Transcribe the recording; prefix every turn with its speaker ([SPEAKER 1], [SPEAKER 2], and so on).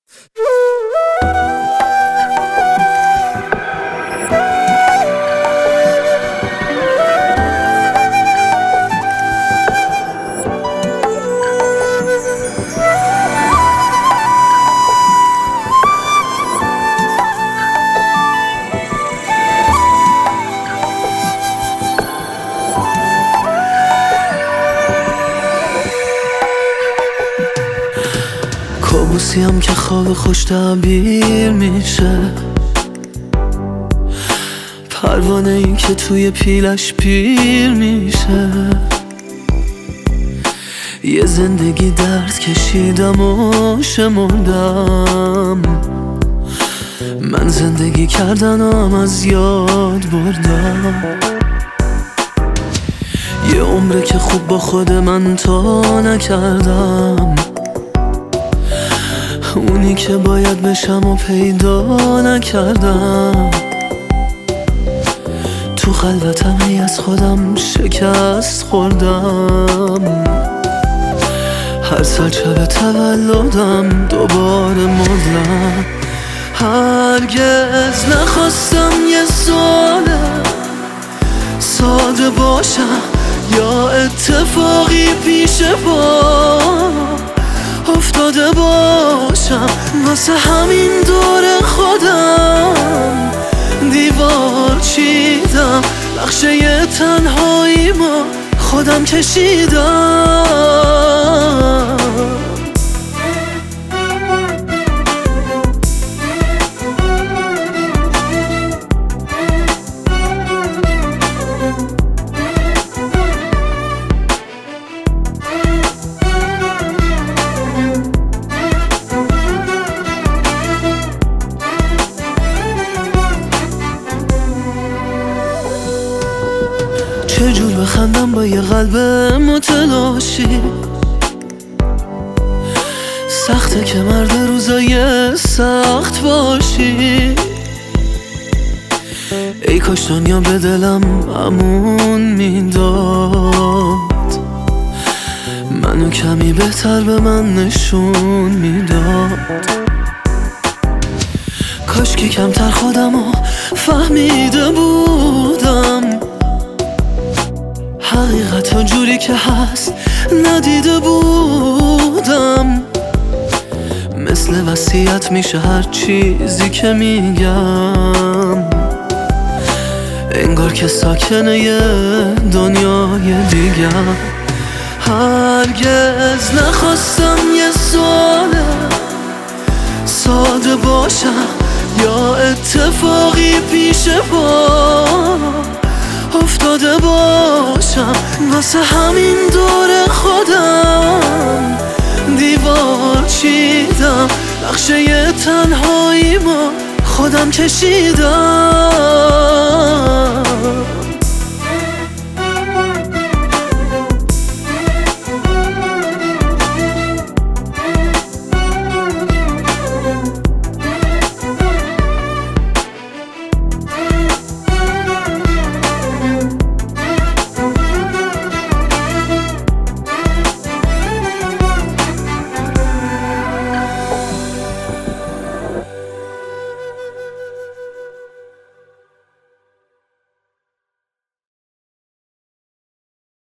[SPEAKER 1] کابوسیم که خواب خوش تعبیر میشه، پروانه این که توی پیلش پیر میشه. یه زندگی درد کشیدم و شمردم، من زندگی کردنم از یاد بردم. یه عمره که خوب با خود من تا نکردم، اونی که باید بشم و پیدا نکردم. تو خلوتم هی از خودم شکست خوردم، هر سال شب تولدم دوباره مردم. هرگز نخواستم یه ساله ساده باشم یا اتفاقی پیش پا افتاده باشم. واسه همین دور خودم دیوار چیدم، نقشه تنهایی ما خودم کشیدم. چجور بخندم با یه قلب متلاشی؟ سخته که مرد روزای سخت باشی. ای کاش دنیا به دلم امون میداد، منو کمی بهتر به من نشون میداد. کاش که کمتر خودمو فهمیده بودم، حقیقت جوری که هست ندیده بودم. مثل وصیت میشه هر چیزی که میگم، انگار که ساکنه یه دنیای دیگم. هرگز نخواستم یه ساله ساده باشم یا اتفاقی پیش پا افتاده باشم. واسه همین دور خودم دیوار چیدم، نقشه تنهایی ما خودم کشیدم.